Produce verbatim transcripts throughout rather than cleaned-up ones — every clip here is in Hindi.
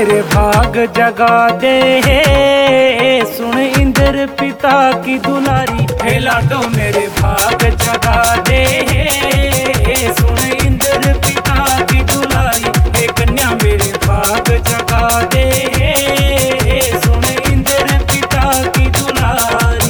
मेरे भाग जगा दे, सुन इंद्र पिता की दुलारी। हे लाडो मेरे भाग जगा दे, सुन इंद्र पिता की दुलारी। हे कन्या मेरे भाग जगा दे, सुन इंद्र पिता की दुलारी।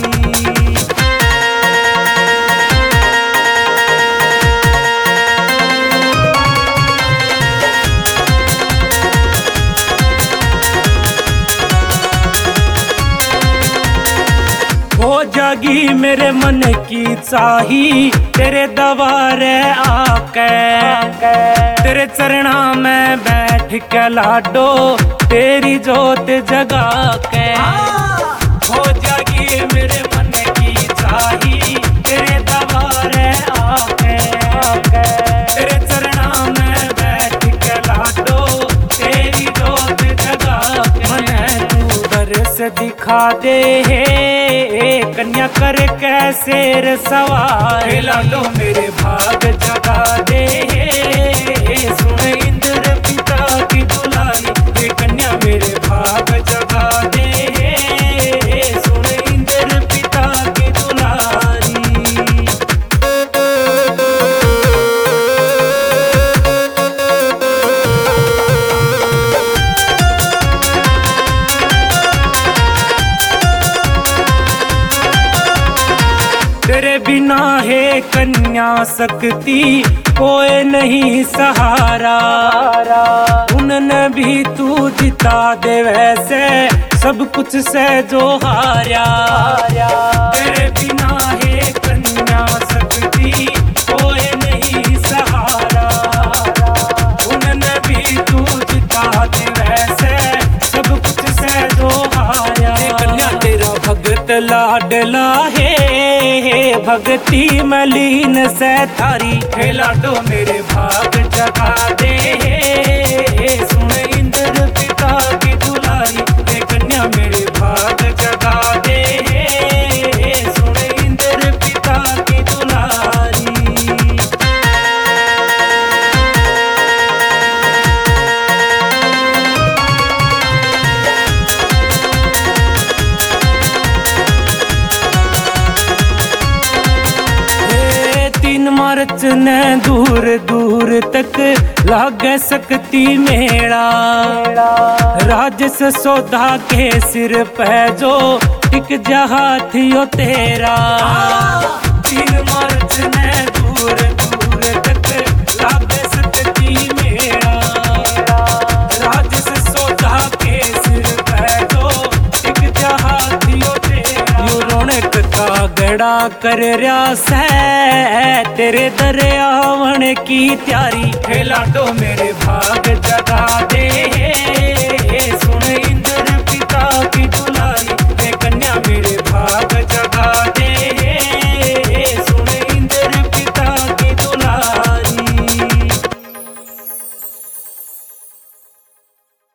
हो जागी मेरे मन की चाही, तेरे दवारे आके, तेरे चरणा में बैठ के लाडो तेरी जोत जगा के। हो जागी मेरे मन की चाही, तेरे दवारे आके, तेरे चरणा में बैठ के लाडो तेरी जोत जगा के। मने तू दर्श दिखा दे, कन्या कर कैसे र सवार। हे लाडो मेरे भाग जगा दे, सुन इंद्र पिता की दुलारी। हे कन्या मेरे भाग जगा दे, सुन इंद्र पिता की दुलारी। तेरे बिना है कन्या शक्ति कोई नहीं सहारा। उनने भी तू जिता दे वैसे सब कुछ से जो हारा। तेरे बिना है कन्या शक्ति कोई नहीं सहारा। उनने भी तू जिता दे वैसे सब कुछ से जो हारा। कन्या तेरा भगत लाडला है, भक्ति मलीन से थारी। हे लाडो मेरे भाग जगा दे, सुन इंद्र पिता की दुलारी। हे कन्या मेरे भाग जगा दे, सुन इंद्र पिता की दुलारी। मार्च ने दूर दूर तक लागे सकती मेला। राजस सौदा के सिर पे जो टिक जहा थियो तेरा। तीन मार्च ने दूर दूर तक लागे सकती मेला। राजस सौदा के सिर पे जो टिक जहा थियो तेरा। यू रौनक का गड़ा कर रहा से तेरे दरियावन की त्यारी। हे लाडो मेरे भाग